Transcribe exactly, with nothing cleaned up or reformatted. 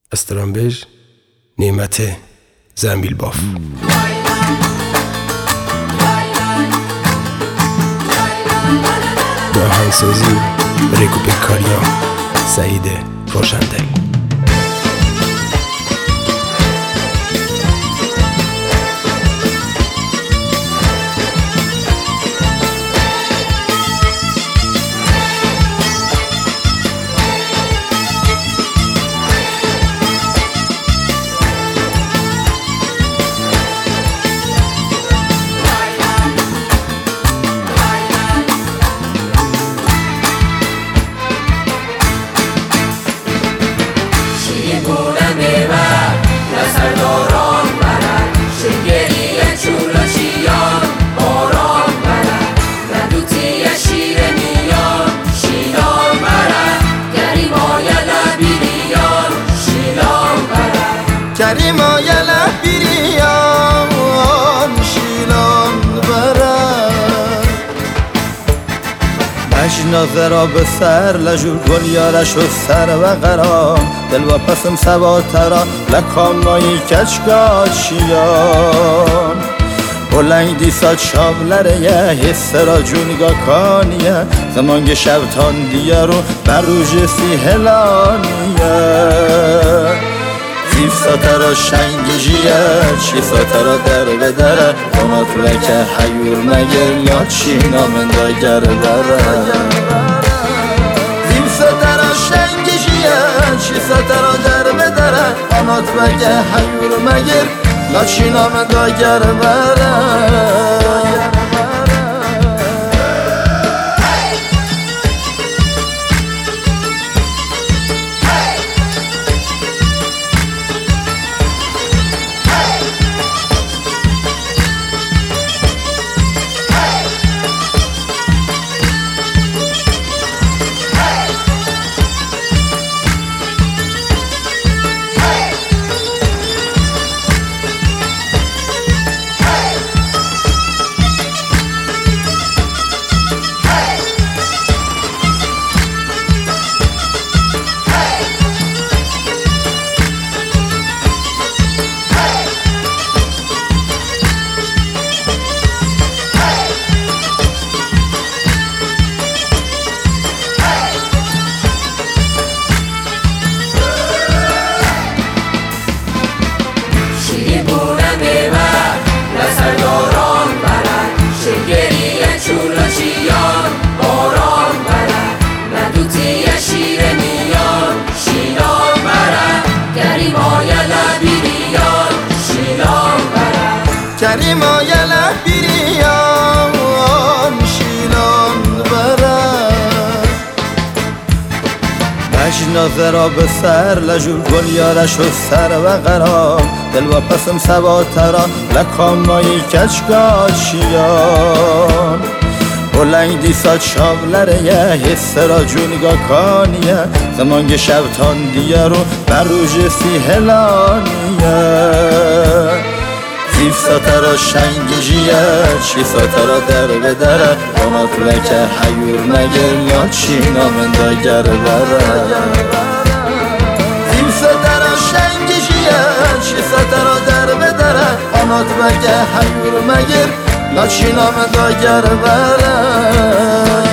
استرامبژ نعمت زنبیل باف. به آهنگسازی ریکوپیکاریا سعید روشندل. کریما یله بیریان شیلان برد مجنازه را به سر لجور گل یارش و سر و قرام دل و پسم سبا ترا لکامایی کچگاچیان بلنگ دیسا چابلره یه حس را جونگا کانیه زمانگ شبتان دیارو بر روژ سی هلانیه زیف ساترا شنگیجیه چی ساترا در به دره کنات لکه حیور مگر یا چی نامنده گر بره زیف ساترا شنگیجیه چی ساترا در به دره کنات لکه حیور مگر یا چی نامنده گر بره کریما یله بیریان شیلان برد مجنازه را به سر لجور گل یارش و سر و قرام دل و پسم سبا ترا لکامایی کچگاچیان بلنگ دیسا چابلره یه حس را جونگا کانیه زمانگ شبتان دیارو بر روژ سی هلانیه زیف ساترا شنگیجیه چی ساترا در به دره کنات لکه حیور مگر یا چی نامنده گر بره زیف ساترا شنگیجیه چی ساترا در به دره کنات لکه حیور مگر یا چی نامنده گر بره